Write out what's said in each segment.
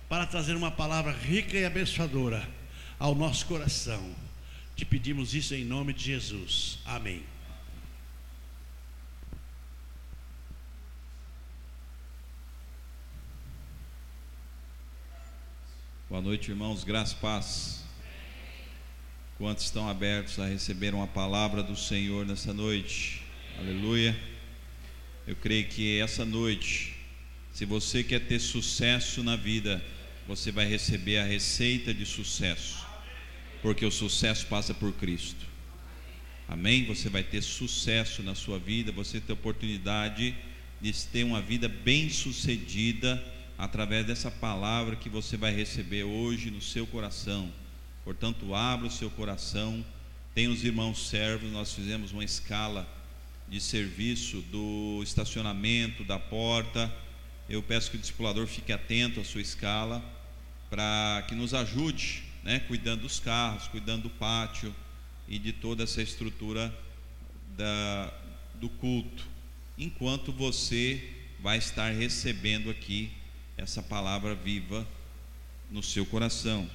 para trazer uma palavra rica e abençoadora ao nosso coração. Te pedimos isso em nome de Jesus. Amém. Boa noite, irmãos, graça e paz. Quantos estão abertos a receber uma palavra do Senhor nessa noite? Aleluia. Eu creio que essa noite, se você quer ter sucesso na vida, você vai receber a receita de sucesso, porque o sucesso passa por Cristo. Amém? Você vai ter sucesso na sua vida, você tem a oportunidade de ter uma vida bem sucedida através dessa palavra que você vai receber hoje no seu coração. Portanto, abra o seu coração. Tem os irmãos servos, nós fizemos uma escala de serviço do estacionamento, da porta. Eu peço que o discipulador fique atento à sua escala, para que nos ajude, cuidando dos carros, cuidando do pátio e de toda essa estrutura do culto, enquanto você vai estar recebendo aqui essa palavra viva no seu coração.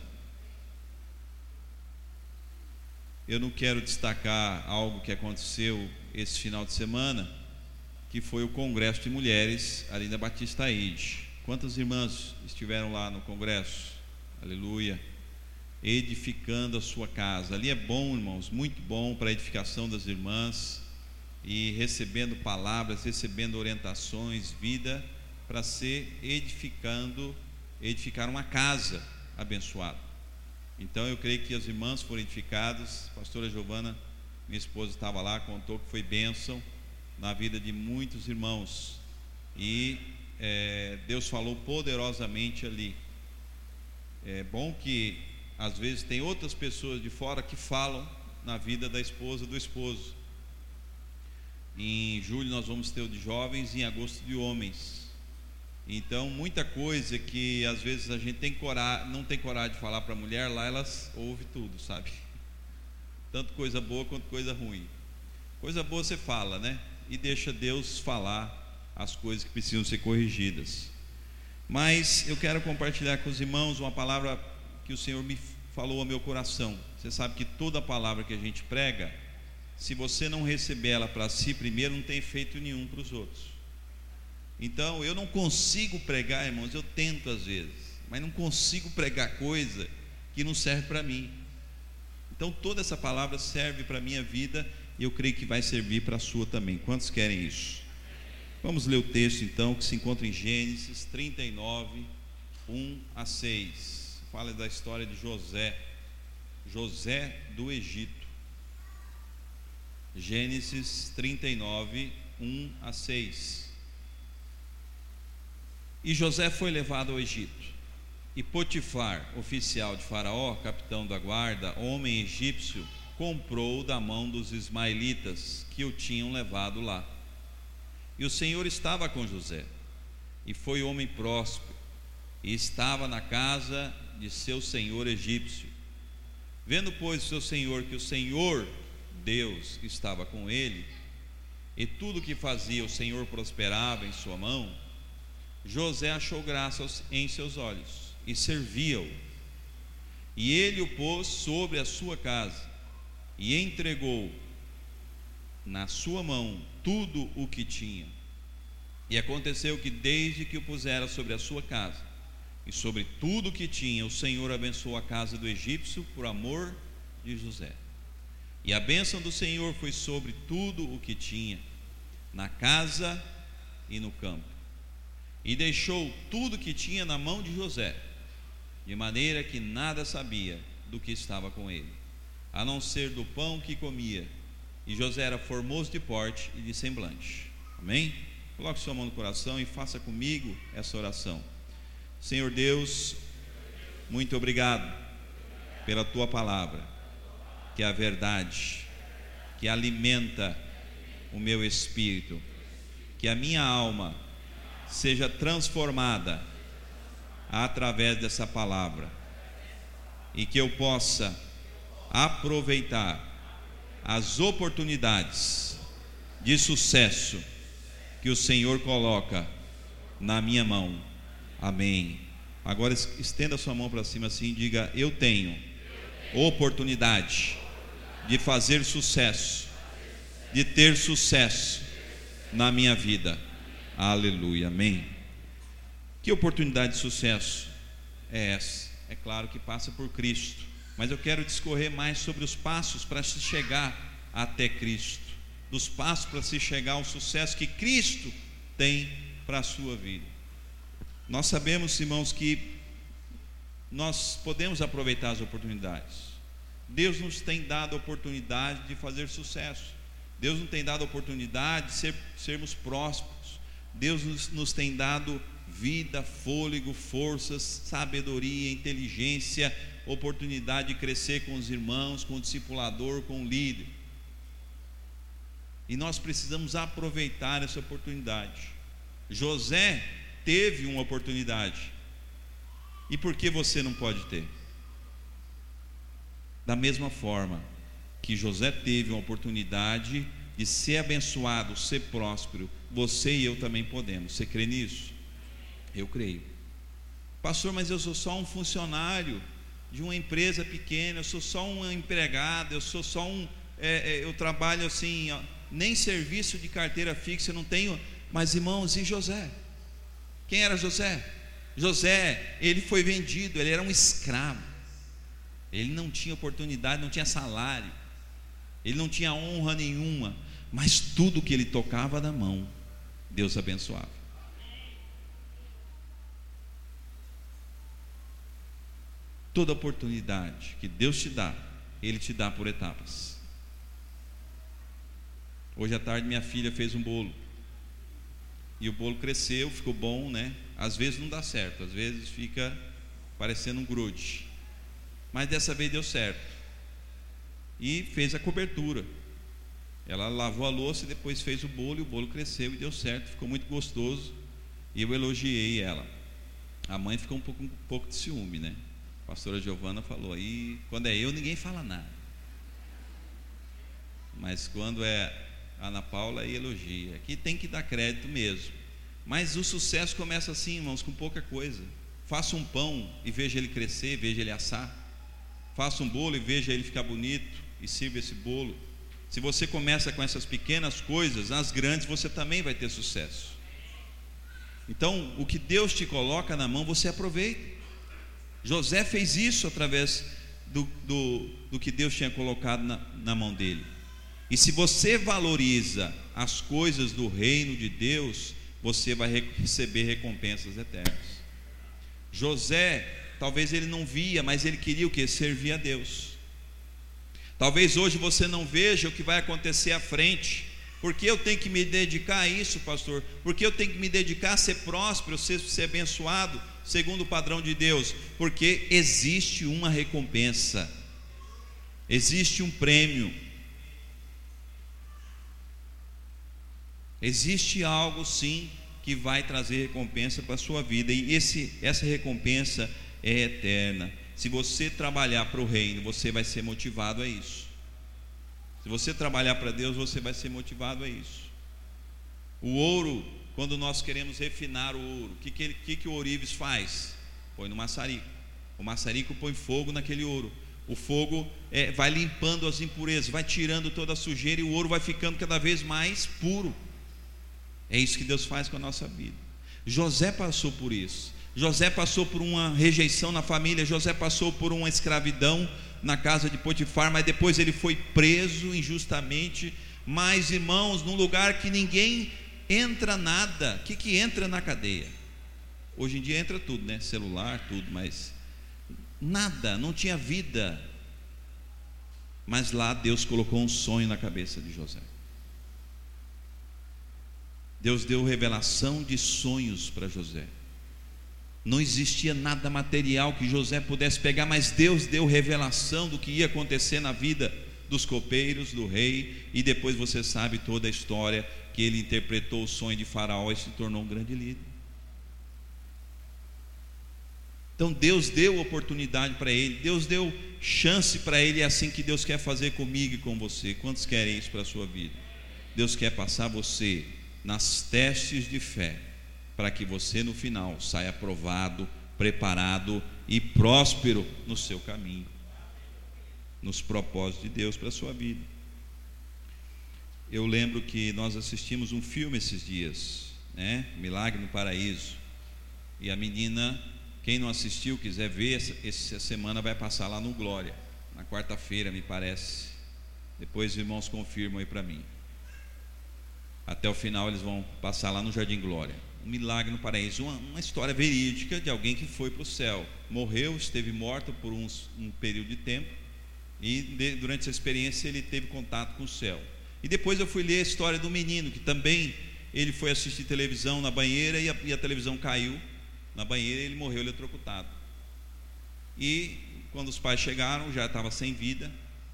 Eu não quero destacar algo que aconteceu esse final de semana, que foi o congresso de mulheres ali na Batista Aide. Quantas irmãs estiveram lá no congresso? Aleluia. Edificando a sua casa. Ali é bom, irmãos, muito bom para a edificação das irmãs, e recebendo palavras, recebendo orientações, vida, para ser edificar uma casa abençoada. Então eu creio que as irmãs foram edificadas. A pastora Giovana, minha esposa, estava lá, contou que foi bênção na vida de muitos irmãos, e Deus falou poderosamente ali. É bom que às vezes tem outras pessoas de fora que falam na vida da esposa, do esposo. Em julho nós vamos ter o de jovens, e em agosto de homens. Então muita coisa que às vezes a gente não tem coragem de falar para a mulher, lá elas ouvem tudo, sabe? Tanto coisa boa quanto coisa ruim. Coisa boa você fala, e deixa Deus falar as coisas que precisam ser corrigidas. Mas eu quero compartilhar com os irmãos uma palavra que o Senhor me falou ao meu coração. Você sabe que toda palavra que a gente prega, se você não receber ela para si primeiro, não tem efeito nenhum para os outros. Então eu não consigo pregar, irmãos, eu tento às vezes, mas não consigo pregar coisa que não serve para mim. Então toda essa palavra serve para a minha vida, e eu creio que vai servir para a sua também. Quantos querem isso? Vamos ler o texto então, que se encontra em Gênesis 39, 1 a 6. Fala da história de José do Egito. Gênesis 39, 1 a 6. E José foi levado ao Egito, e Potifar, oficial de Faraó, capitão da guarda, homem egípcio, comprou da mão dos ismaelitas que o tinham levado lá. E o Senhor estava com José, e foi homem próspero, e estava na casa de seu senhor egípcio. Vendo, pois, seu senhor que o Senhor Deus estava com ele, e tudo o que fazia o Senhor prosperava em sua mão, José achou graça em seus olhos, e servia-o. E ele o pôs sobre a sua casa, e entregou na sua mão tudo o que tinha. E aconteceu que desde que o pusera sobre a sua casa e sobre tudo o que tinha, o Senhor abençoou a casa do egípcio por amor de José. E a bênção do Senhor foi sobre tudo o que tinha, na casa e no campo. E deixou tudo o que tinha na mão de José, de maneira que nada sabia do que estava com ele, a não ser do pão que comia. E José era formoso de porte e de semblante. Amém? Coloque sua mão no coração e faça comigo essa oração. Senhor Deus, muito obrigado pela tua palavra, que é a verdade, que alimenta o meu espírito, que a minha alma seja transformada através dessa palavra, e que eu possa aproveitar as oportunidades de sucesso que o Senhor coloca na minha mão. Amém Agora estenda a sua mão para cima assim e diga: eu tenho oportunidade de fazer sucesso, de ter sucesso na minha vida. Aleluia, amém. Que oportunidade de sucesso é essa? É claro que passa por Cristo, mas eu quero discorrer mais sobre os passos para se chegar até Cristo, dos passos para se chegar ao sucesso que Cristo tem para a sua vida. Nós sabemos, irmãos, que nós podemos aproveitar as oportunidades. Deus nos tem dado a oportunidade de fazer sucesso. Deus nos tem dado a oportunidade de sermos prósperos. Deus nos tem dado vida, fôlego, forças, sabedoria, inteligência, oportunidade de crescer com os irmãos, com o discipulador, com o líder. E nós precisamos aproveitar essa oportunidade. José teve uma oportunidade. E por que você não pode ter? Da mesma forma que José teve uma oportunidade de ser abençoado, ser próspero, você e eu também podemos. Você crê nisso? Eu creio. Pastor, mas eu sou só um funcionário de uma empresa pequena, eu sou só um empregado, eu sou só eu trabalho assim, nem serviço de carteira fixa eu não tenho. Mas irmãos, e José? Quem era José? José, ele foi vendido, ele era um escravo. Ele não tinha oportunidade, não tinha salário, ele não tinha honra nenhuma, mas tudo que ele tocava na mão, Deus abençoava. Toda oportunidade que Deus te dá, Ele te dá por etapas. Hoje à tarde minha filha fez um bolo, e o bolo cresceu, ficou bom, né? Às vezes não dá certo, às vezes fica parecendo um grude, mas dessa vez deu certo. E fez a cobertura. Ela lavou a louça e depois fez o bolo, e o bolo cresceu e deu certo, ficou muito gostoso. E eu elogiei ela. A mãe ficou um pouco de ciúme, né? A pastora Giovana falou: aí quando é eu, ninguém fala nada, mas quando é a Ana Paula, aí elogia. Aqui tem que dar crédito mesmo. Mas o sucesso começa assim, irmãos, com pouca coisa. Faça um pão e veja ele crescer, veja ele assar. Faça um bolo e veja ele ficar bonito e sirva esse bolo. Se você começa com essas pequenas coisas, nas grandes você também vai ter sucesso. Então, o que Deus te coloca na mão, você aproveita. José fez isso através do que Deus tinha colocado na mão dele. E se você valoriza as coisas do reino de Deus, você vai receber recompensas eternas. José, talvez ele não via, mas ele queria o quê? Servir a Deus. Talvez hoje você não veja o que vai acontecer à frente. Por que eu tenho que me dedicar a isso, pastor? Por que eu tenho que me dedicar a ser próspero, ser abençoado, segundo o padrão de Deus? Porque existe uma recompensa, existe um prêmio, existe algo sim que vai trazer recompensa para a sua vida. E essa recompensa é eterna. Se você trabalhar para o reino, você vai ser motivado a isso. Se você trabalhar para Deus, você vai ser motivado a isso. O ouro, quando nós queremos refinar o ouro, o que o ourives faz? Põe no maçarico. O maçarico põe fogo naquele ouro. O fogo vai limpando as impurezas, vai tirando toda a sujeira, e o ouro vai ficando cada vez mais puro. É isso que Deus faz com a nossa vida. José passou por isso. José passou por uma rejeição na família. José passou por uma escravidão na casa de Potifar, mas depois ele foi preso injustamente. Mas, irmãos, num lugar que ninguém entra nada. O que entra na cadeia? Hoje em dia entra tudo, né? Celular, tudo, mas nada, não tinha vida. Mas lá Deus colocou um sonho na cabeça de José. Deus deu revelação de sonhos para José. Não existia nada material que José pudesse pegar, mas Deus deu revelação do que ia acontecer na vida dos copeiros, do rei. E depois você sabe toda a história, que ele interpretou o sonho de Faraó e se tornou um grande líder. Então Deus deu oportunidade para ele, Deus deu chance para ele. É assim que Deus quer fazer comigo e com você. Quantos querem isso para a sua vida? Deus quer passar você nas testes de fé, para que você no final saia aprovado, preparado e próspero no seu caminho, nos propósitos de Deus para a sua vida. Eu lembro que nós assistimos um filme esses dias, né? Milagre no Paraíso. E a menina, quem não assistiu, quiser ver, essa semana vai passar lá no Glória, na quarta-feira, me parece. Depois os irmãos confirmam aí para mim. Até o final eles vão passar lá no Jardim Glória. Um milagre no paraíso, uma história verídica de alguém que foi para o céu, morreu, esteve morto por um período de tempo, e durante essa experiência ele teve contato com o céu. E depois eu fui ler a história do menino, que também ele foi assistir televisão na banheira, e a televisão caiu na banheira e ele morreu eletrocutado. E quando os pais chegaram, já estava sem vida.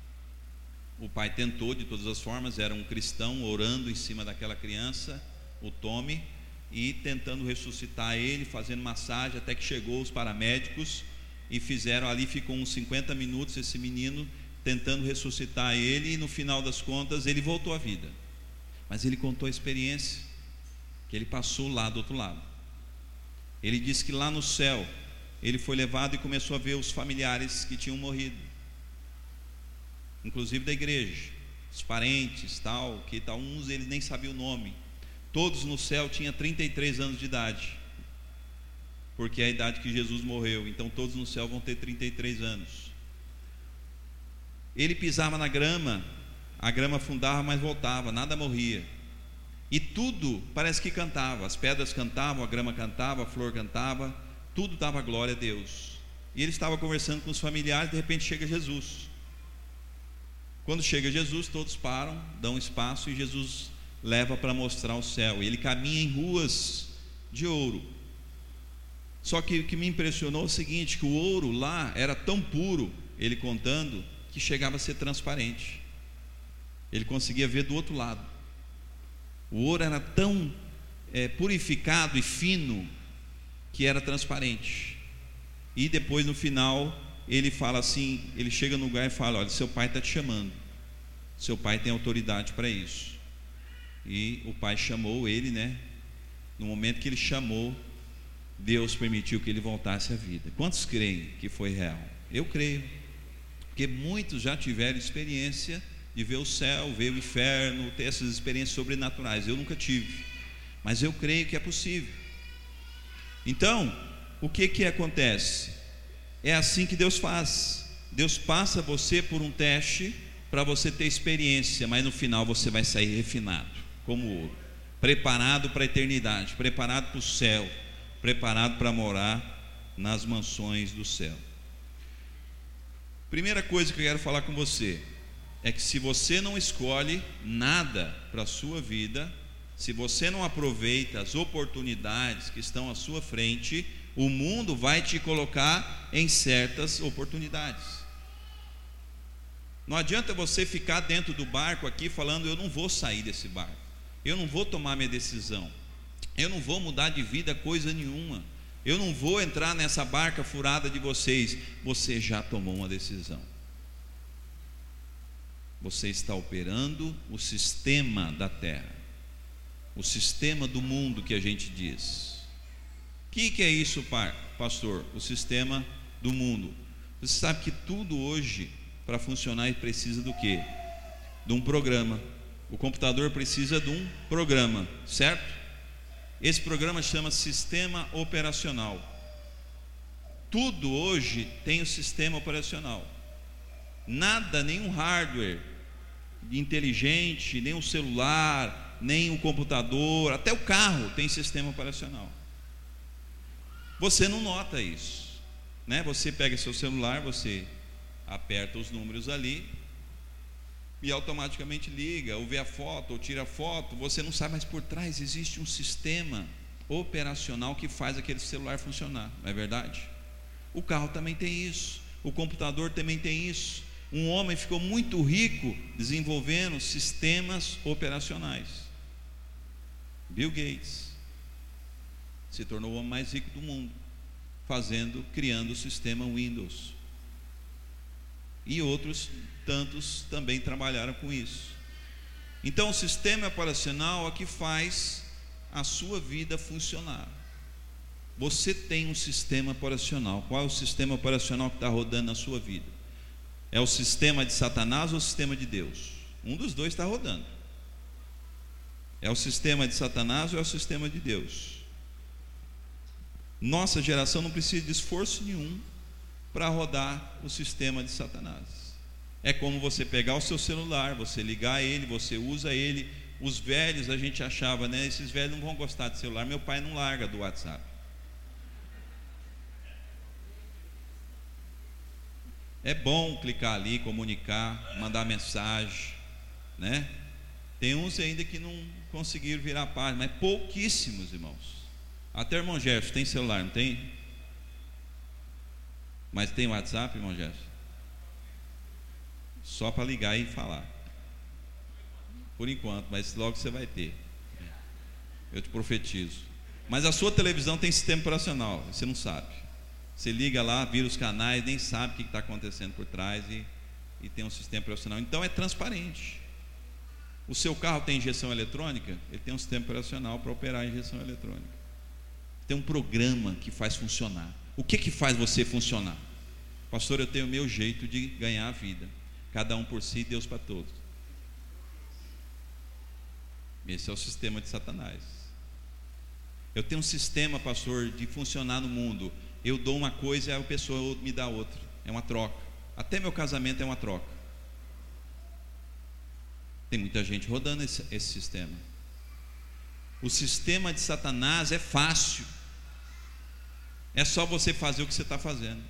O pai tentou de todas as formas, era um cristão orando em cima daquela criança, o Tommy, e tentando ressuscitar ele, fazendo massagem, até que chegou os paramédicos e fizeram ali, ficou uns 50 minutos esse menino tentando ressuscitar ele, e no final das contas ele voltou à vida. Mas ele contou a experiência que ele passou lá do outro lado. Ele disse que lá no céu ele foi levado e começou a ver os familiares que tinham morrido, inclusive da igreja, os parentes, tal, uns eles nem sabiam o nome. Todos no céu tinham 33 anos de idade, porque é a idade que Jesus morreu. Então todos no céu vão ter 33 anos. Ele pisava na grama, a grama afundava, mas voltava, nada morria. E tudo parece que cantava, as pedras cantavam, a grama cantava, a flor cantava, tudo dava glória a Deus. E ele estava conversando com os familiares, de repente chega Jesus. Quando chega Jesus, todos param, dão espaço, e Jesus leva para mostrar o céu. E ele caminha em ruas de ouro. Só que o que me impressionou é o seguinte, que o ouro lá era tão puro, ele contando, que chegava a ser transparente. Ele conseguia ver do outro lado. O ouro era tão purificado e fino, que era transparente. E depois no final ele fala assim, ele chega no lugar e fala: olha, seu pai está te chamando, seu pai tem autoridade para isso. E o pai chamou ele, né? No momento que ele chamou, Deus permitiu que ele voltasse à vida. Quantos creem que foi real? Eu creio, porque muitos já tiveram experiência de ver o céu, ver o inferno, ter essas experiências sobrenaturais. Eu nunca tive, mas eu creio que é possível. Então, o que acontece? É assim que Deus faz. Deus passa você por um teste para você ter experiência, mas no final você vai sair refinado, como ouro, preparado para a eternidade, preparado para o céu, preparado para morar nas mansões do céu. Primeira coisa que eu quero falar com você é que se você não escolhe nada para a sua vida, se você não aproveita as oportunidades que estão à sua frente, o mundo vai te colocar em certas oportunidades. Não adianta você ficar dentro do barco aqui falando: eu não vou sair desse barco, eu não vou tomar minha decisão, eu não vou mudar de vida coisa nenhuma, eu não vou entrar nessa barca furada de vocês. Você já tomou uma decisão. Você está operando o sistema da terra, o sistema do mundo que a gente diz. O que é isso, pastor? O sistema do mundo. Você sabe que tudo hoje, para funcionar, precisa do quê? De um programa. O computador precisa de um programa, certo? Esse programa chama sistema operacional. Tudo hoje tem o sistema operacional. Nada, nenhum hardware inteligente, nem o celular, nem o computador, até o carro tem sistema operacional. Você não nota isso, né? Você pega seu celular, você aperta os números ali e automaticamente liga, ou vê a foto, ou tira a foto. Você não sabe, mas por trás existe um sistema operacional que faz aquele celular funcionar, não é verdade? O carro também tem isso, o computador também tem isso. Um homem ficou muito rico desenvolvendo sistemas operacionais. Bill Gates se tornou o homem mais rico do mundo, criando o sistema Windows. E outros tantos também trabalharam com isso. Então o sistema operacional é o que faz a sua vida funcionar. Você tem um sistema operacional. Qual é o sistema operacional que está rodando na sua vida? É o sistema de Satanás ou o sistema de Deus? Um dos dois está rodando. É o sistema de Satanás ou é o sistema de Deus? Nossa geração não precisa de esforço nenhum para rodar o sistema de Satanás. É como você pegar o seu celular, você ligar ele, você usa ele. Os velhos, a gente achava, né? Esses velhos não vão gostar de celular. Meu pai não larga do WhatsApp. É bom clicar ali, comunicar, mandar mensagem, né? Tem uns ainda que não conseguiram virar a página, mas pouquíssimos, irmãos. Até o irmão Gerson tem celular, não tem? Mas tem WhatsApp, irmão Gerson? Só para ligar e falar. Por enquanto, mas logo você vai ter. Eu te profetizo. Mas a sua televisão tem sistema operacional, você não sabe. Você liga lá, vira os canais, nem sabe o que está acontecendo por trás e tem um sistema operacional. Então é transparente. O seu carro tem injeção eletrônica, ele tem um sistema operacional para operar a injeção eletrônica. Tem um programa que faz funcionar. O que faz você funcionar? Pastor, eu tenho o meu jeito de ganhar a vida. Cada um por si, Deus para todos. Esse é o sistema de Satanás. Eu tenho um sistema, pastor, de funcionar no mundo. Eu dou uma coisa e a pessoa me dá outra. É uma troca. Até meu casamento é uma troca. Tem muita gente rodando esse sistema. O sistema de Satanás é fácil. É só você fazer o que você está fazendo.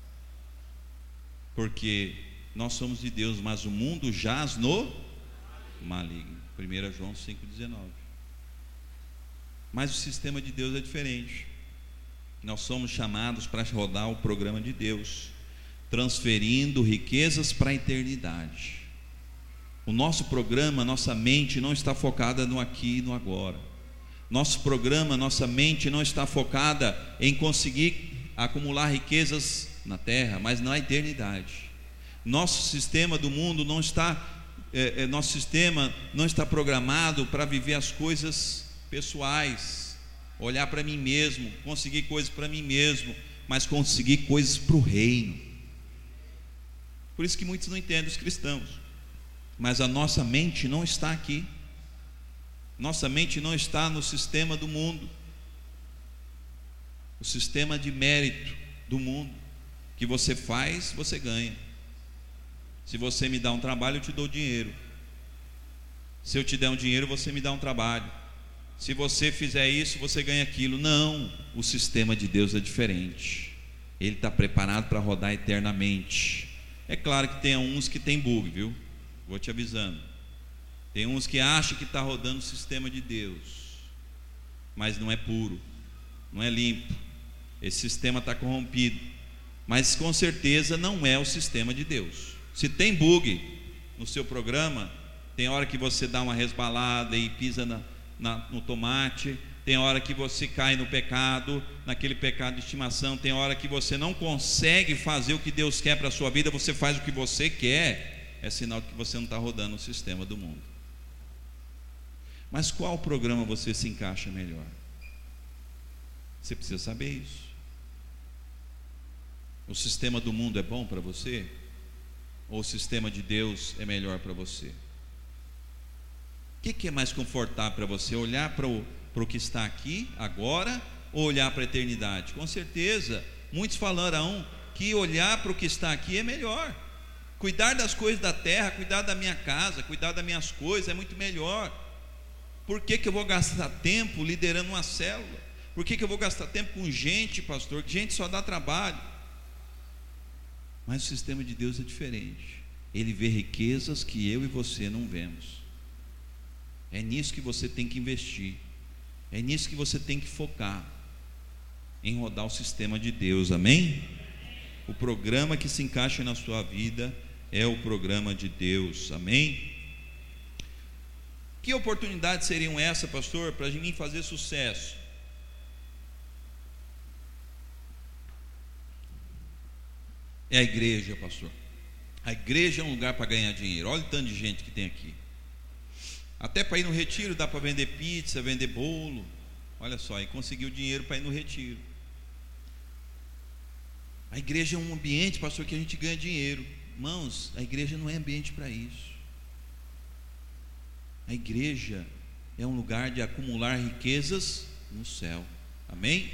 Porque nós somos de Deus, mas o mundo jaz no maligno. 1 João 5,19. Mas o sistema de Deus é diferente. Nós somos chamados para rodar o programa de Deus, transferindo riquezas para a eternidade. O nosso programa, nossa mente não está focada no aqui e no agora. Nosso programa, nossa mente não está focada em conseguir acumular riquezas na terra, mas na eternidade. Nosso sistema do mundo não está, nosso sistema não está programado para viver as coisas pessoais, olhar para mim mesmo, conseguir coisas para mim mesmo, mas conseguir coisas para o reino. Por isso que muitos não entendem, os cristãos. Mas a nossa mente não está aqui. Nossa mente não está no sistema do mundo, o sistema de mérito do mundo, que você faz, você ganha. Se você me dá um trabalho, eu te dou dinheiro. Se eu te der um dinheiro, você me dá um trabalho. Se você fizer isso, você ganha aquilo. Não, o sistema de Deus é diferente. Ele está preparado para rodar eternamente. É claro que tem uns que tem bug, viu? Vou te avisando. Tem uns que acham que está rodando o sistema de Deus, mas não é puro, não é limpo. Esse sistema está corrompido. Mas com certeza não é o sistema de Deus. Se tem bug no seu programa, tem hora que você dá uma resbalada e pisa no tomate, tem hora que você cai no pecado, naquele pecado de estimação, tem hora que você não consegue fazer o que Deus quer para a sua vida, você faz o que você quer, é sinal que você não está rodando o sistema do mundo. Mas qual programa você se encaixa melhor? Você precisa saber isso. O sistema do mundo é bom para você? Ou o sistema de Deus é melhor para você? O que é mais confortável para você? Olhar para o que está aqui, agora, ou olhar para a eternidade? Com certeza, muitos falarão que olhar para o que está aqui é melhor. Cuidar das coisas da terra, cuidar da minha casa, cuidar das minhas coisas é muito melhor. Por que eu vou gastar tempo liderando uma célula? Por que eu vou gastar tempo com gente, pastor? Gente só dá trabalho. Mas o sistema de Deus é diferente. Ele vê riquezas que eu e você não vemos. É nisso que você tem que investir. É nisso que você tem que focar, em rodar o sistema de Deus, amém? O programa que se encaixa na sua vida é o programa de Deus, amém? Que oportunidades seriam essas, pastor, para mim fazer sucesso? É a igreja, pastor. A igreja é um lugar para ganhar dinheiro. Olha o tanto de gente que tem aqui. Até para ir no retiro dá para vender pizza, vender bolo. Olha só, e conseguiu dinheiro para ir no retiro. A igreja é um ambiente, pastor, que a gente ganha dinheiro. Irmãos, a igreja não é ambiente para isso. A igreja é um lugar de acumular riquezas no céu. Amém?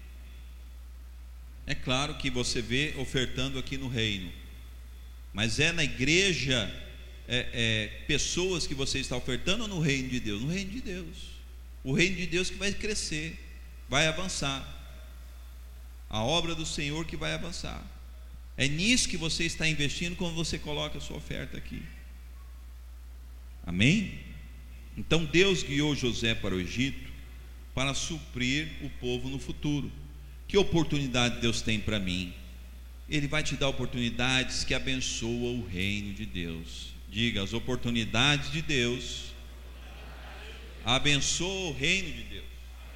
É claro que você vê ofertando aqui no reino, mas é na igreja, pessoas que você está ofertando ou no reino de Deus? No reino de Deus. O reino de Deus que vai crescer, vai avançar. A obra do Senhor que vai avançar. É nisso que você está investindo quando você coloca a sua oferta aqui. Amém? Então Deus guiou José para o Egito para suprir o povo no futuro. Que oportunidade Deus tem para mim? Ele vai te dar oportunidades que abençoam o reino de Deus. Diga, as oportunidades de Deus abençoam o reino de Deus.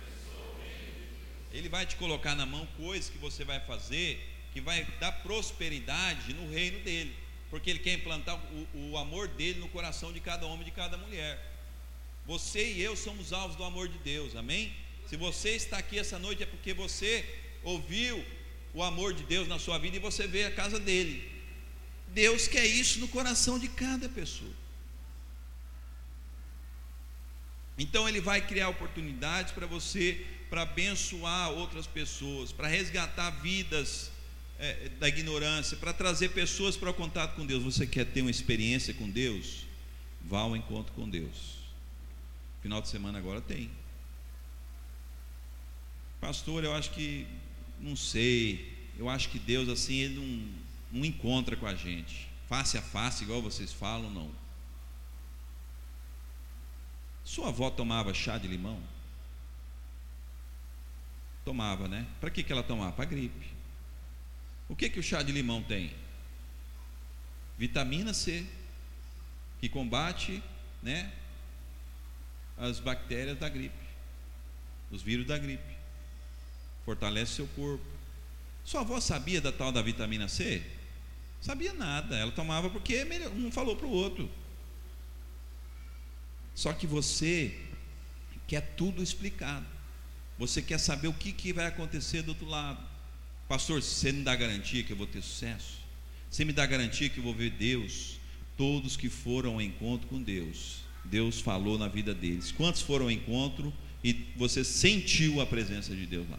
Ele vai te colocar na mão coisas que você vai fazer, que vai dar prosperidade no reino dele, porque ele quer implantar o amor dele no coração de cada homem e de cada mulher. Você e eu somos alvos do amor de Deus, amém? Se você está aqui essa noite é porque você ouviu o amor de Deus na sua vida e você veio à casa dele. Deus quer isso no coração de cada pessoa. Então ele vai criar oportunidades para você, para abençoar outras pessoas, para resgatar vidas da ignorância, para trazer pessoas para o contato com Deus. Você quer ter uma experiência com Deus? Vá ao encontro com Deus. Final de semana agora tem. Pastor, eu acho que, não sei, eu acho que Deus assim, ele não encontra com a gente, face a face, igual vocês falam, não. Sua avó tomava chá de limão? Tomava, né? Para que ela tomava? Para gripe. O que o chá de limão tem? Vitamina C, que combate, né, as bactérias da gripe, os vírus da gripe, fortalece seu corpo. Sua avó sabia da tal da vitamina C? Sabia nada, ela tomava porque um falou para o outro. Só que você quer tudo explicado, você quer saber o que vai acontecer do outro lado. Pastor, você não dá garantia que eu vou ter sucesso? Você me dá garantia que eu vou ver Deus? Todos que foram ao encontro com Deus, Deus falou na vida deles. Quantos foram ao encontro e você sentiu a presença de Deus lá?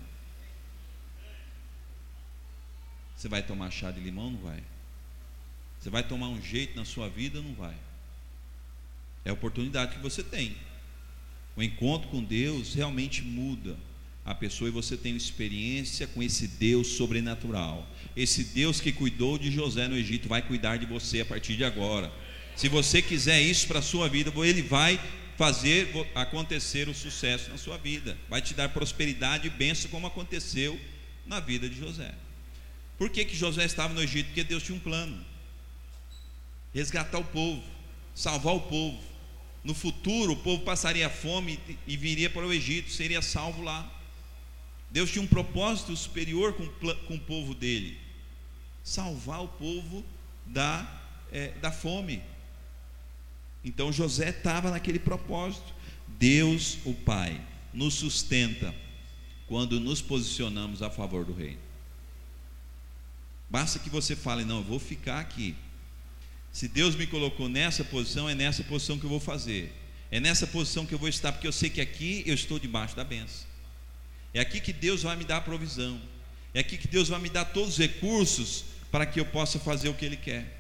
Você vai tomar chá de limão? Não vai. Você vai tomar um jeito na sua vida? Não vai. É a oportunidade que você tem. O encontro com Deus realmente muda a pessoa e você tem uma experiência com esse Deus sobrenatural. Esse Deus que cuidou de José no Egito vai cuidar de você a partir de agora. Se você quiser isso para a sua vida, ele vai fazer acontecer o sucesso na sua vida, vai te dar prosperidade e bênção, como aconteceu na vida de José. Por que José estava no Egito? Porque Deus tinha um plano: resgatar o povo, salvar o povo. No futuro o povo passaria fome e viria para o Egito, seria salvo lá. Deus tinha um propósito superior com o povo dele: salvar o povo da fome. Então José estava naquele propósito. Deus, o Pai, nos sustenta quando nos posicionamos a favor do reino. Basta que você fale: não, eu vou ficar aqui. Se Deus me colocou nessa posição, é nessa posição que eu vou fazer, é nessa posição que eu vou estar, porque eu sei que aqui eu estou debaixo da bênção. É aqui que Deus vai me dar a provisão, é aqui que Deus vai me dar todos os recursos para que eu possa fazer o que Ele quer.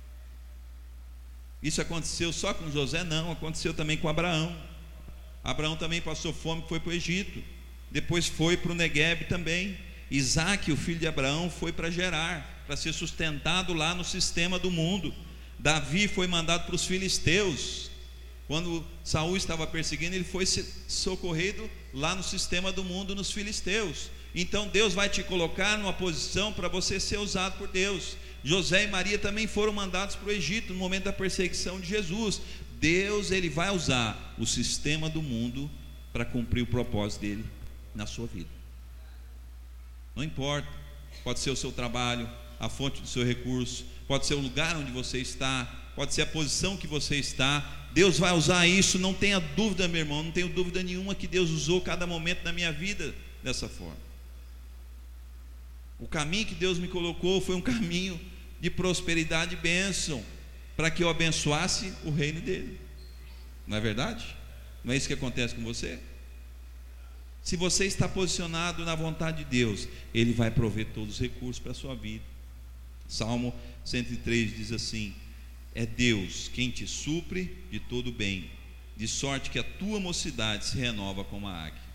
Isso aconteceu só com José? Não, aconteceu também com Abraão. Abraão também passou fome, foi para o Egito, depois foi para o Negueb também. Isaac, o filho de Abraão, foi para Gerar, para ser sustentado lá no sistema do mundo. Davi foi mandado para os filisteus. Quando Saul estava perseguindo, ele foi socorrido lá no sistema do mundo, nos filisteus. Então Deus vai te colocar numa posição para você ser usado por Deus. José e Maria também foram mandados para o Egito no momento da perseguição de Jesus. Deus, ele vai usar o sistema do mundo para cumprir o propósito dele na sua vida. Não importa, pode ser o seu trabalho, a fonte do seu recurso, pode ser o lugar onde você está, pode ser a posição que você está. Deus vai usar isso, não tenha dúvida, meu irmão, não tenho dúvida nenhuma que Deus usou cada momento da minha vida dessa forma. O caminho que Deus me colocou foi um caminho de prosperidade e bênção, para que eu abençoasse o reino dele. Não é verdade? Não é isso que acontece com você? Se você está posicionado na vontade de Deus, Ele vai prover todos os recursos para a sua vida. Salmo 103 diz assim: é Deus quem te supre de todo bem, de sorte que a tua mocidade se renova como a águia.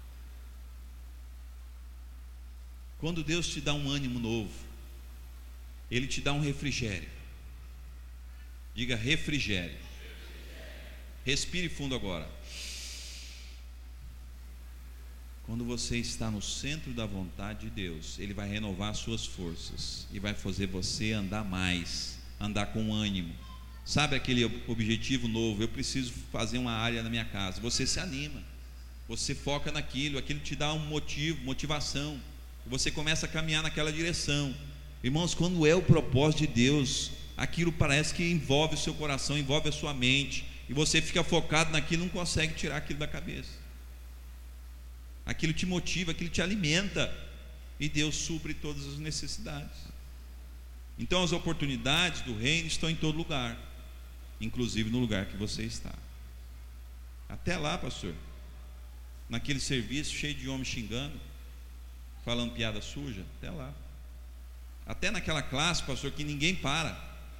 Quando Deus te dá um ânimo novo, Ele te dá um refrigério. Diga refrigério. Respire fundo agora. Quando você está no centro da vontade de Deus, Ele vai renovar as suas forças e vai fazer você andar mais, andar com ânimo. Sabe aquele objetivo novo? Eu preciso fazer uma área na minha casa. Você se anima, você foca naquilo, aquilo te dá um motivo, motivação. Você começa a caminhar naquela direção. Irmãos, quando é o propósito de Deus, aquilo parece que envolve o seu coração, envolve a sua mente, e você fica focado naquilo, não consegue tirar aquilo da cabeça. Aquilo te motiva, aquilo te alimenta, e Deus supre todas as necessidades. Então as oportunidades do reino estão em todo lugar, inclusive no lugar que você está. Até lá, pastor, naquele serviço cheio de homens xingando, falando piada suja, até lá. Até naquela classe, pastor, que ninguém para.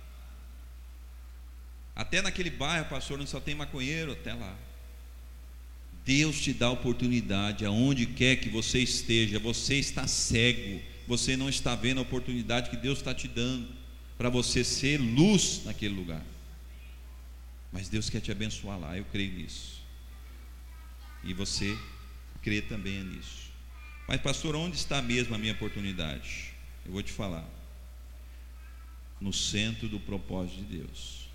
Até naquele bairro, pastor, onde só tem maconheiro, até lá. Deus te dá oportunidade, aonde quer que você esteja. Você está cego, você não está vendo a oportunidade que Deus está te dando, para você ser luz naquele lugar. Mas Deus quer te abençoar lá, eu creio nisso. E você crê também nisso. Mas pastor, onde está mesmo a minha oportunidade? Eu vou te falar. No centro do propósito de Deus.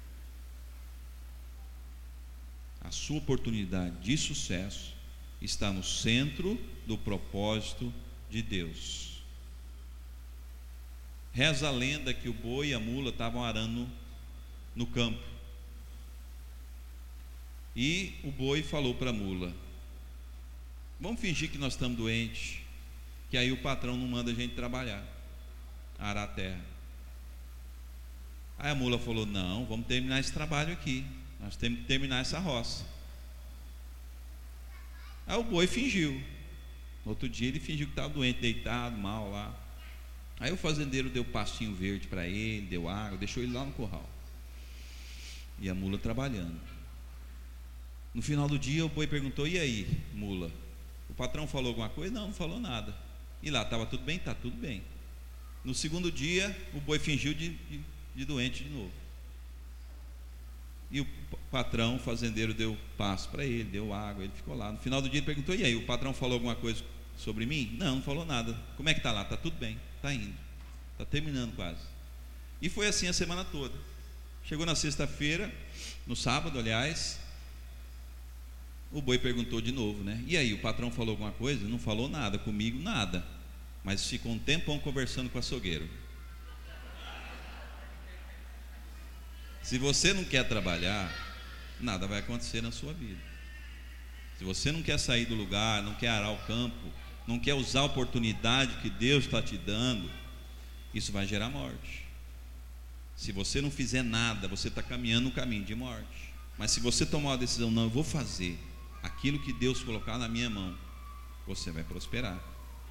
A sua oportunidade de sucesso está no centro do propósito de Deus. Reza a lenda que o boi e a mula estavam arando no campo. E o boi falou para a mula: vamos fingir que nós estamos doentes, que aí o patrão não manda a gente trabalhar, arar a terra. Aí a mula falou: não, vamos terminar esse trabalho aqui, nós temos que terminar essa roça. Aí o boi fingiu. No outro dia ele fingiu que estava doente, deitado, mal lá. Aí o fazendeiro deu pastinho verde para ele, deu água, deixou ele lá no curral. E a mula trabalhando. No final do dia o boi perguntou: e aí, mula? O patrão falou alguma coisa? Não, não falou nada. E lá, estava tudo bem? Está tudo bem. No segundo dia, o boi fingiu de doente de novo. E o patrão, o fazendeiro, deu pasto para ele, deu água, ele ficou lá. No final do dia ele perguntou: e aí, o patrão falou alguma coisa sobre mim? Não, não falou nada. Como é que está lá? Está tudo bem, está indo, está terminando quase. E foi assim a semana toda. Chegou na sexta-feira, no sábado, aliás, o boi perguntou de novo, né? E aí, o patrão falou alguma coisa? Não falou nada, comigo nada. Mas ficou um tempão conversando com o açougueiro. Se você não quer trabalhar, nada vai acontecer na sua vida. Se você não quer sair do lugar, não quer arar o campo, não quer usar a oportunidade que Deus está te dando, isso vai gerar morte. Se você não fizer nada, você está caminhando no caminho de morte. Mas se você tomar uma decisão: não, eu vou fazer aquilo que Deus colocar na minha mão, você vai prosperar.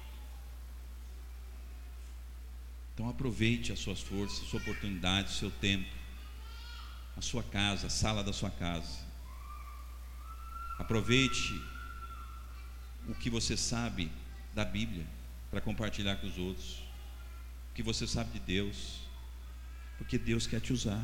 Então aproveite as suas forças, a sua oportunidade, o seu tempo, a sua casa, a sala da sua casa. Aproveite o que você sabe da Bíblia para compartilhar com os outros, o que você sabe de Deus, porque Deus quer te usar.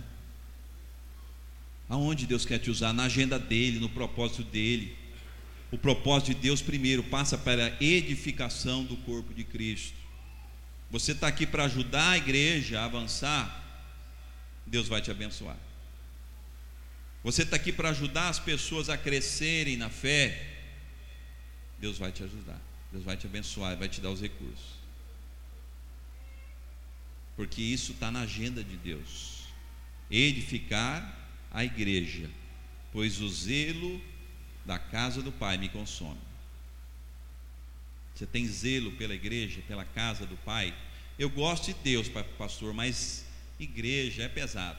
Aonde Deus quer te usar? Na agenda dele, no propósito dele. O propósito de Deus primeiro passa para a edificação do corpo de Cristo. Você está aqui para ajudar a igreja a avançar, Deus vai te abençoar. Você está aqui para ajudar as pessoas a crescerem na fé, Deus vai te ajudar, Deus vai te abençoar, vai te dar os recursos. Porque isso está na agenda de Deus. Edificar a igreja, pois o zelo da casa do Pai me consome. Você tem zelo pela igreja, pela casa do Pai? Eu gosto de Deus, pastor, mas igreja é pesado.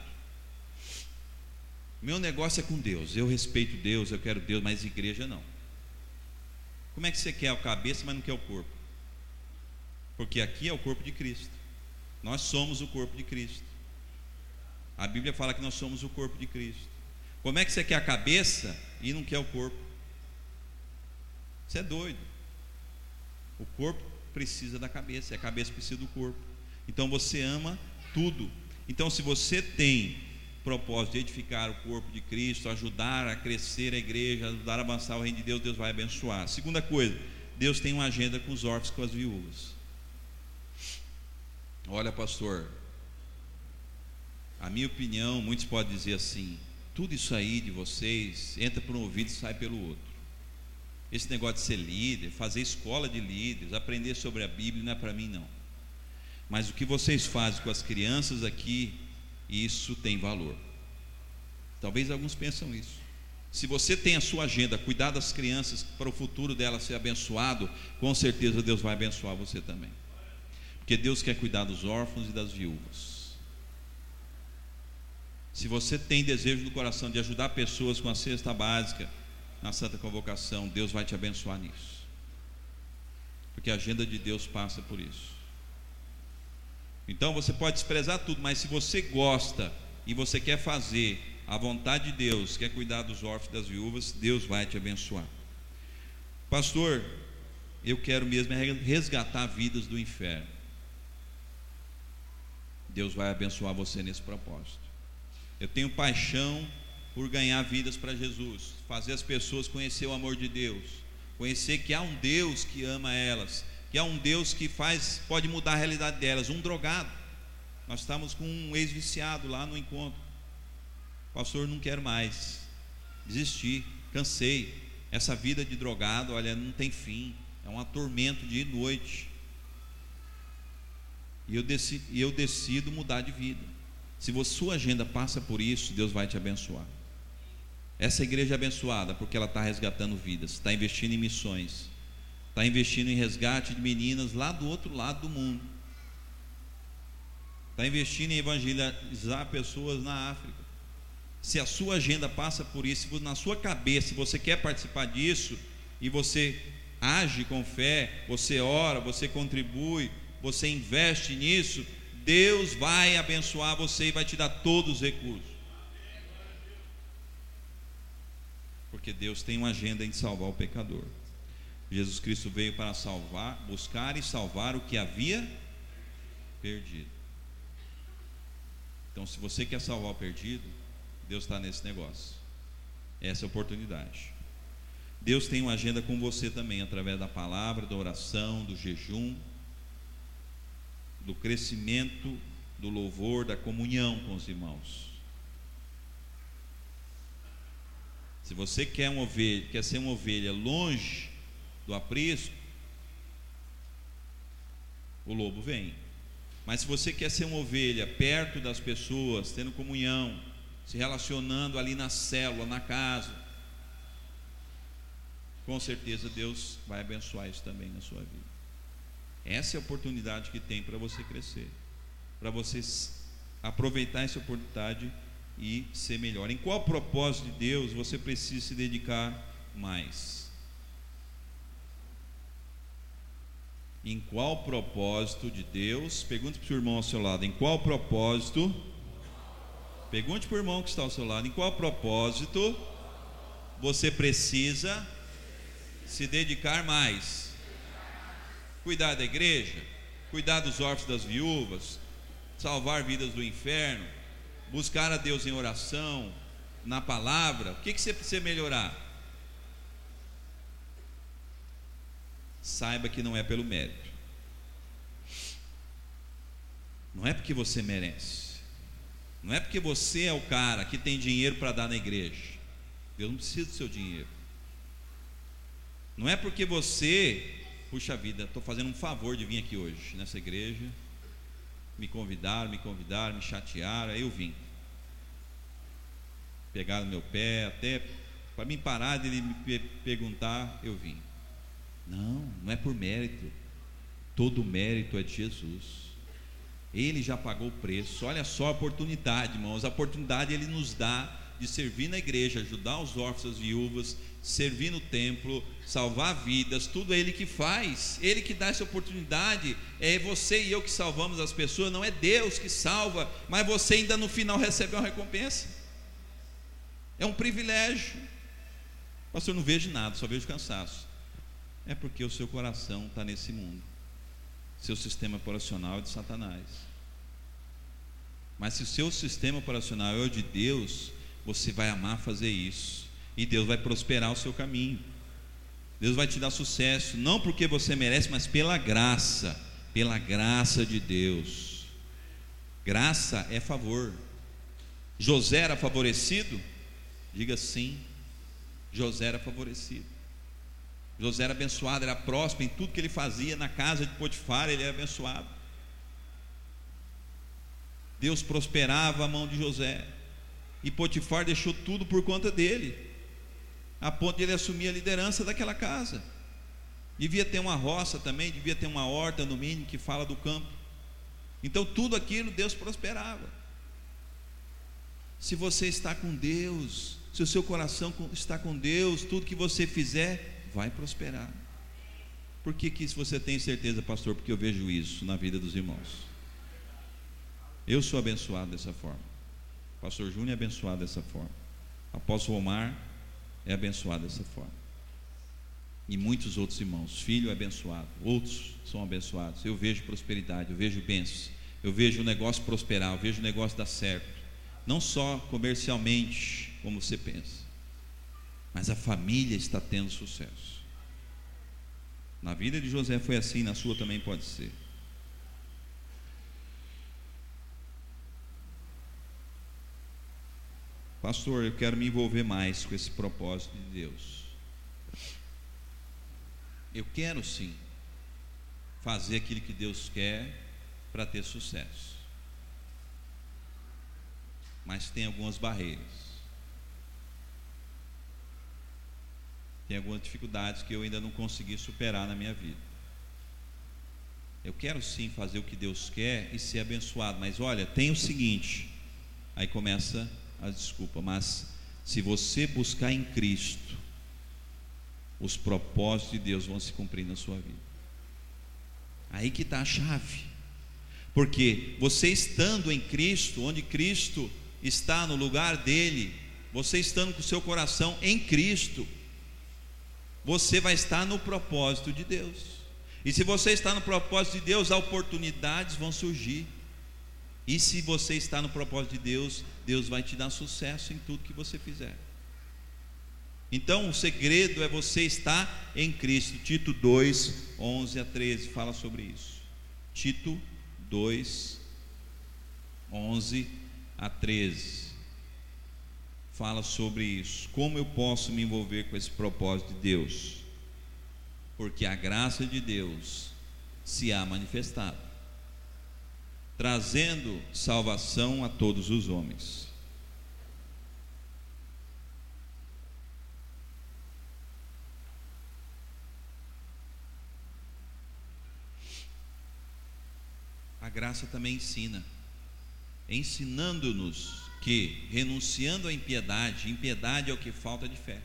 Meu negócio é com Deus. Eu respeito Deus, eu quero Deus, mas igreja não. Como é que você quer a cabeça, mas não quer o corpo? Porque aqui é o corpo de Cristo. Nós somos o corpo de Cristo. A Bíblia fala que nós somos o corpo de Cristo. Como é que você quer a cabeça e não quer o corpo? Você é doido. O corpo precisa da cabeça, e a cabeça precisa do corpo. Então você ama tudo. Então, se você tem propósito de edificar o corpo de Cristo, ajudar a crescer a igreja, ajudar a avançar o reino de Deus, Deus vai abençoar. Segunda coisa, Deus tem uma agenda com os órfãos, com as viúvas. Olha, pastor, a minha opinião, muitos podem dizer assim: tudo isso aí de vocês entra por um ouvido e sai pelo outro. Esse negócio de ser líder, fazer escola de líderes, aprender sobre a Bíblia, não é para mim não. Mas o que vocês fazem com as crianças aqui, isso tem valor. Talvez alguns pensam isso. Se você tem a sua agenda, cuidar das crianças para o futuro delas ser abençoado, com certeza Deus vai abençoar você também. Porque Deus quer cuidar dos órfãos e das viúvas. Se você tem desejo no coração de ajudar pessoas com a cesta básica na Santa Convocação, Deus vai te abençoar nisso. Porque a agenda de Deus passa por isso. Então você pode desprezar tudo, mas se você gosta e você quer fazer a vontade de Deus, quer cuidar dos órfãos e das viúvas, Deus vai te abençoar. Pastor, eu quero mesmo resgatar vidas do inferno. Deus vai abençoar você nesse propósito. Eu tenho paixão por ganhar vidas para Jesus, fazer as pessoas conhecer o amor de Deus, conhecer que há um Deus que ama elas, que há um Deus que pode mudar a realidade delas. Um drogado, nós estávamos com um ex-viciado lá no encontro. Pastor, não quero mais, desisti, cansei. Essa vida de drogado, olha, não tem fim, é um atormento dia e noite. E eu decido mudar de vida. Se sua agenda passa por isso, Deus vai te abençoar. Essa igreja é abençoada porque ela está resgatando vidas, está investindo em missões, está investindo em resgate de meninas lá do outro lado do mundo, está investindo em evangelizar pessoas na África. Se a sua agenda passa por isso, se na sua cabeça você quer participar disso, e você age com fé, você ora, você contribui, você investe nisso, Deus vai abençoar você e vai te dar todos os recursos. Porque Deus tem uma agenda em salvar o pecador. Jesus Cristo veio para salvar, buscar e salvar o que havia perdido. Então, se você quer salvar o perdido, Deus está nesse negócio. Essa é a oportunidade. Deus tem uma agenda com você também, através da palavra, da oração, do jejum, do crescimento, do louvor, da comunhão com os irmãos. Se você quer ser uma ovelha longe do aprisco, o lobo vem. Mas se você quer ser uma ovelha perto das pessoas, tendo comunhão, se relacionando ali na célula, na casa, com certeza Deus vai abençoar isso também na sua vida. Essa é a oportunidade que tem para você crescer, para você aproveitar essa oportunidade e ser melhor. Em qual propósito de Deus você precisa se dedicar mais? Em qual propósito de Deus? Pergunte para o seu irmão ao seu lado. Em qual propósito? Pergunte para o irmão que está ao seu lado. Em qual propósito você precisa se dedicar mais? Cuidar da igreja, cuidar dos órfãos, das viúvas, salvar vidas do inferno, buscar a Deus em oração, na palavra. O que você precisa melhorar? Saiba que não é pelo mérito, não é porque você merece, não é porque você é o cara que tem dinheiro para dar na igreja. Deus não precisa do seu dinheiro. Não é porque você, puxa vida, estou fazendo um favor de vir aqui hoje nessa igreja, me convidaram, me chatearam, aí eu vim, pegaram no meu pé, até para mim parar de me perguntar, eu vim. Não é por mérito. Todo mérito é de Jesus. Ele já pagou o preço. Olha só a oportunidade, irmãos. A oportunidade Ele nos dá de servir na igreja, ajudar os órfãos, as viúvas, servir no templo, salvar vidas. Tudo é Ele que faz. Ele que dá essa oportunidade. É você e eu que salvamos as pessoas. Não é Deus que salva, mas você ainda no final recebe uma recompensa. É um privilégio. Pastor, eu não vejo nada, só vejo cansaço. É porque o seu coração está nesse mundo. Seu sistema operacional é de Satanás. Mas se o seu sistema operacional é o de Deus, você vai amar fazer isso, e Deus vai prosperar o seu caminho. Deus vai te dar sucesso, não porque você merece, mas pela graça de Deus. Graça é favor. José era favorecido? Diga sim. José era favorecido. José era abençoado, era próspero em tudo que ele fazia. Na casa de Potifar ele era abençoado. Deus prosperava a mão de José, e Potifar deixou tudo por conta dele, a ponto de ele assumir a liderança daquela casa. Devia ter uma roça também, devia ter uma horta no mínimo, que fala do campo. Então tudo aquilo Deus prosperava. Se você está com Deus, se o seu coração está com Deus, tudo que você fizer vai prosperar. Por que isso você tem certeza, pastor? Porque eu vejo isso na vida dos irmãos. Eu sou abençoado dessa forma. Pastor Júnior é abençoado dessa forma. Apóstolo Omar é abençoado dessa forma. E muitos outros irmãos. Filho é abençoado, outros são abençoados. Eu vejo prosperidade, eu vejo bênçãos, eu vejo o negócio prosperar, eu vejo o negócio dar certo. Não só comercialmente, como você pensa, mas a família está tendo sucesso. Na vida de José foi assim, na sua também pode ser. Pastor, eu quero me envolver mais com esse propósito de Deus. Eu quero sim fazer aquilo que Deus quer para ter sucesso, mas tem algumas barreiras, tem algumas dificuldades que eu ainda não consegui superar na minha vida. Eu quero sim fazer o que Deus quer e ser abençoado, mas olha, tem o seguinte, aí começa a desculpa, mas se você buscar em Cristo, os propósitos de Deus vão se cumprir na sua vida. Aí que está a chave, porque você estando em Cristo, onde Cristo está no lugar dele, você estando com o seu coração em Cristo, você vai estar no propósito de Deus. E se você está no propósito de Deus, oportunidades vão surgir. E se você está no propósito de Deus, Deus vai te dar sucesso em tudo que você fizer. Então o segredo é você estar em Cristo. Tito 2, 11 a 13 fala sobre isso. Tito 2, 11 a 13 fala sobre isso. Como eu posso me envolver com esse propósito de Deus? Porque a graça de Deus se há manifestado, trazendo salvação a todos os homens. A graça também ensina, ensinando-nos que, renunciando à impiedade, impiedade é o que falta de fé.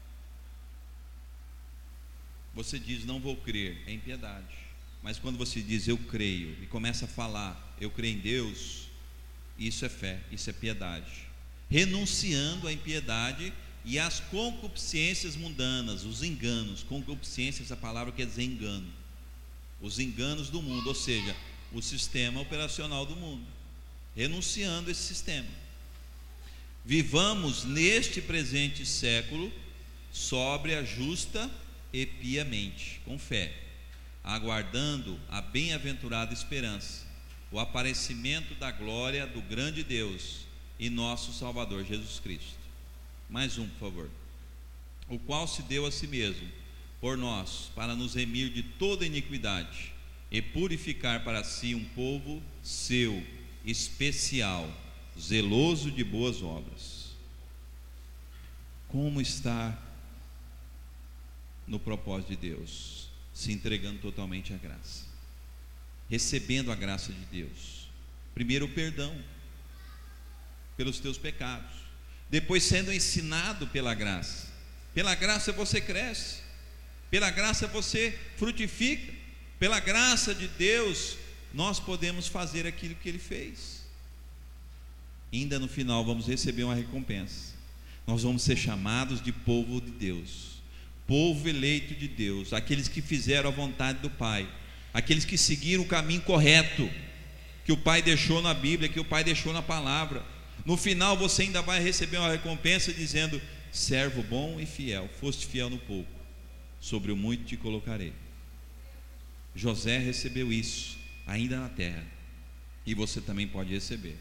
Você diz, não vou crer, é impiedade. Mas quando você diz, eu creio, e começa a falar, eu creio em Deus, isso é fé, isso é piedade. Renunciando à impiedade e às concupiscências mundanas, os enganos. Concupiscências, a palavra quer dizer engano. Os enganos do mundo, ou seja, o sistema operacional do mundo. Renunciando a esse sistema. Vivamos neste presente século sóbria, justa e piamente, com fé, aguardando a bem-aventurada esperança, o aparecimento da glória do grande Deus e nosso Salvador Jesus Cristo. Mais um, por favor. O qual se deu a si mesmo por nós, para nos remir de toda iniquidade e purificar para si um povo seu, especial, zeloso de boas obras. Como está no propósito de Deus? se entregando totalmente à graça, recebendo a graça de Deus. Primeiro o perdão pelos teus pecados, depois sendo ensinado pela graça. Pela graça você cresce, pela graça você frutifica, pela graça de Deus nós podemos fazer aquilo que Ele fez. Ainda no final vamos receber uma recompensa. Nós vamos ser chamados de povo de Deus, povo eleito de Deus, aqueles que fizeram a vontade do Pai, aqueles que seguiram o caminho correto que o Pai deixou na Bíblia, que o Pai deixou na palavra. No final você ainda vai receber uma recompensa dizendo: servo bom e fiel, foste fiel no pouco, sobre o muito te colocarei. José recebeu isso ainda na terra, e você também pode receber.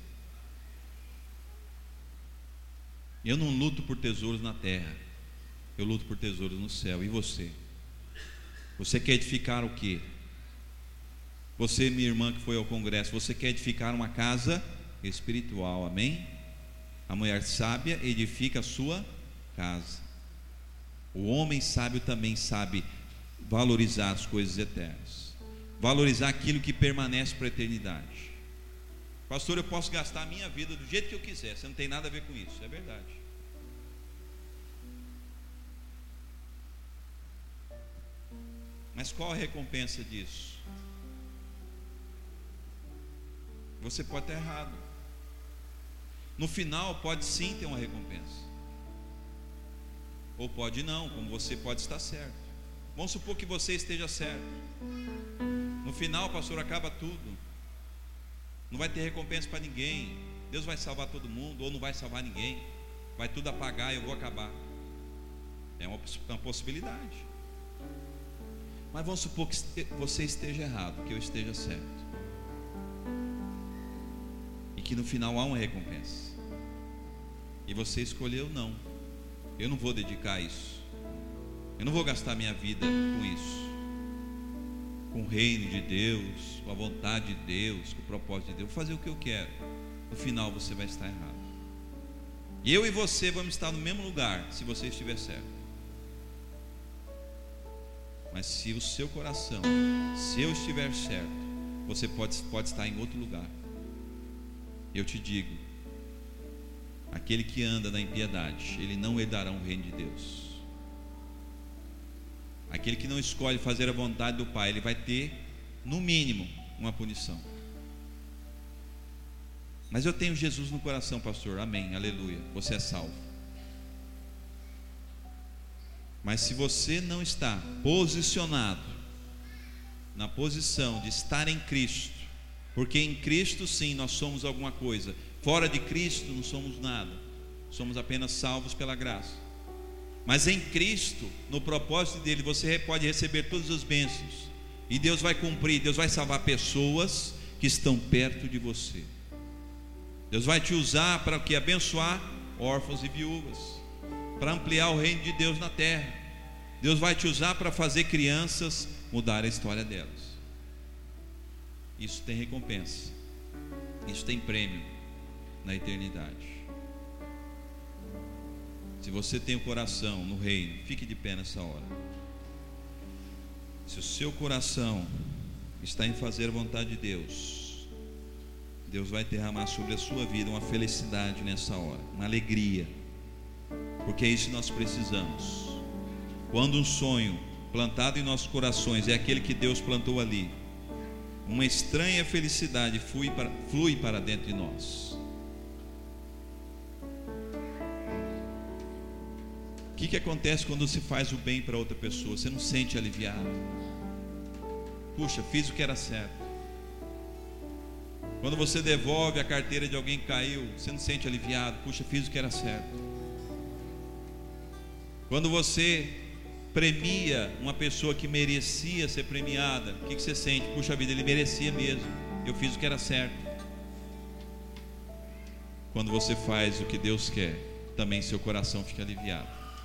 Eu não luto por tesouros na terra, eu luto por tesouros no céu. E você? Você quer edificar o quê? Você, minha irmã que foi ao congresso, você quer edificar uma casa espiritual, amém? A mulher sábia edifica a sua casa. O homem sábio também sabe valorizar as coisas eternas, valorizar aquilo que permanece para a eternidade. Pastor, eu posso gastar a minha vida do jeito que eu quiser, você não tem nada a ver com isso. É verdade. Mas qual a recompensa disso? Você pode estar errado. No final pode sim ter uma recompensa, ou pode não, como você pode estar certo. Vamos supor que você esteja certo. No final, pastor, acaba tudo, não vai ter recompensa para ninguém. Deus vai salvar todo mundo, ou não vai salvar ninguém, vai tudo apagar e eu vou acabar. É uma possibilidade. Mas vamos supor que você esteja errado, que eu esteja certo, e que no final há uma recompensa, e você escolheu não. Eu não vou dedicar isso, eu não vou gastar minha vida com isso, com o reino de Deus, com a vontade de Deus, com o propósito de Deus. Vou fazer o que eu quero. No final você vai estar errado, e eu e você vamos estar no mesmo lugar se você estiver certo. Mas se o seu coração, se eu estiver certo, você pode estar em outro lugar. Eu te digo, aquele que anda na impiedade, ele não herdará o reino de Deus. Aquele que não escolhe fazer a vontade do Pai, ele vai ter, no mínimo, uma punição. Mas eu tenho Jesus no coração, pastor, amém, aleluia, você é salvo. Mas se você não está posicionado na posição de estar em Cristo, porque em Cristo sim nós somos alguma coisa, fora de Cristo não somos nada, somos apenas salvos pela graça. Mas em Cristo, no propósito dele, você pode receber todas as bênçãos, e Deus vai cumprir, Deus vai salvar pessoas que estão perto de você. Deus vai te usar para o que? Abençoar órfãos e viúvas, para ampliar o reino de Deus na terra. Deus vai te usar para fazer crianças mudar a história delas. Isso tem recompensa, isso tem prêmio na eternidade. Se você tem o coração no reino, fique de pé nessa hora. Se o seu coração está em fazer a vontade de Deus, Deus vai derramar sobre a sua vida uma felicidade nessa hora, uma alegria, porque é isso que nós precisamos. Quando um sonho plantado em nossos corações é aquele que Deus plantou ali, uma estranha felicidade flui para dentro de nós. O que acontece quando você faz o bem para outra pessoa? Você não sente aliviado? Puxa, fiz o que era certo. Quando você devolve a carteira de alguém que caiu, você não sente aliviado? Puxa, fiz o que era certo. Quando você premia uma pessoa que merecia ser premiada, o que você sente? Puxa vida, ele merecia mesmo, eu fiz o que era certo. Quando você faz o que Deus quer, também seu coração fica aliviado.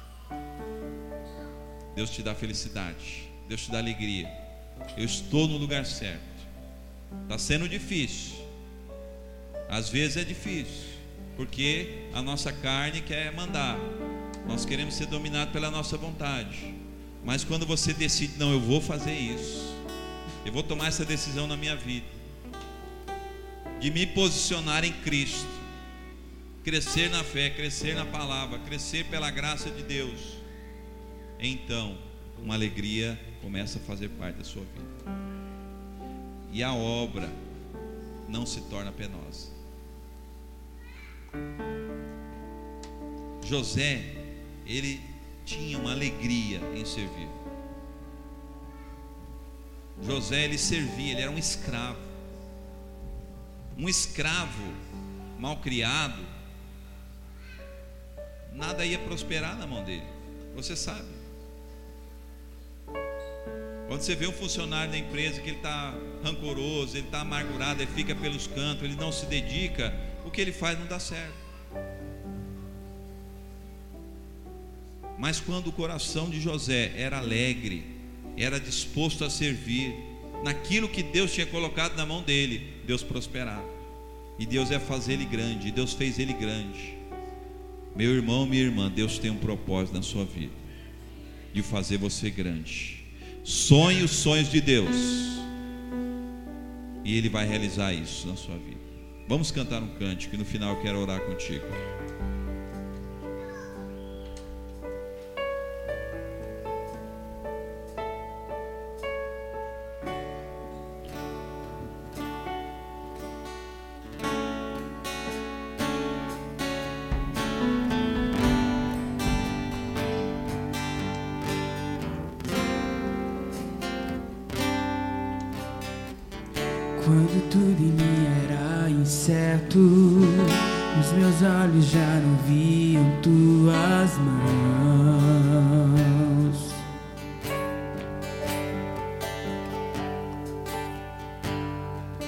Deus te dá felicidade, Deus te dá alegria. Eu estou no lugar certo. Está sendo difícil, às vezes é difícil, porque a nossa carne quer mandar, nós queremos ser dominados pela nossa vontade. Mas quando você decide, não, eu vou fazer isso, eu vou tomar essa decisão na minha vida, de me posicionar em Cristo, crescer na fé, crescer na palavra, crescer pela graça de Deus, então uma alegria começa a fazer parte da sua vida, e a obra não se torna penosa. José, ele tinha uma alegria em servir. José, ele servia, ele era um escravo. Um escravo mal criado, nada ia prosperar na mão dele, você sabe. Quando você vê um funcionário da empresa que ele está rancoroso, ele está amargurado, ele fica pelos cantos, ele não se dedica, o que ele faz não dá certo. Mas quando o coração de José era alegre, era disposto a servir, naquilo que Deus tinha colocado na mão dele, Deus prosperava, e Deus ia fazer ele grande, e Deus fez ele grande. Meu irmão, minha irmã, Deus tem um propósito na sua vida, de fazer você grande. Sonhe os sonhos de Deus, e Ele vai realizar isso na sua vida. Vamos cantar um cântico, e no final eu quero orar contigo. Quando tudo em mim era incerto, os meus olhos já não viam tuas mãos.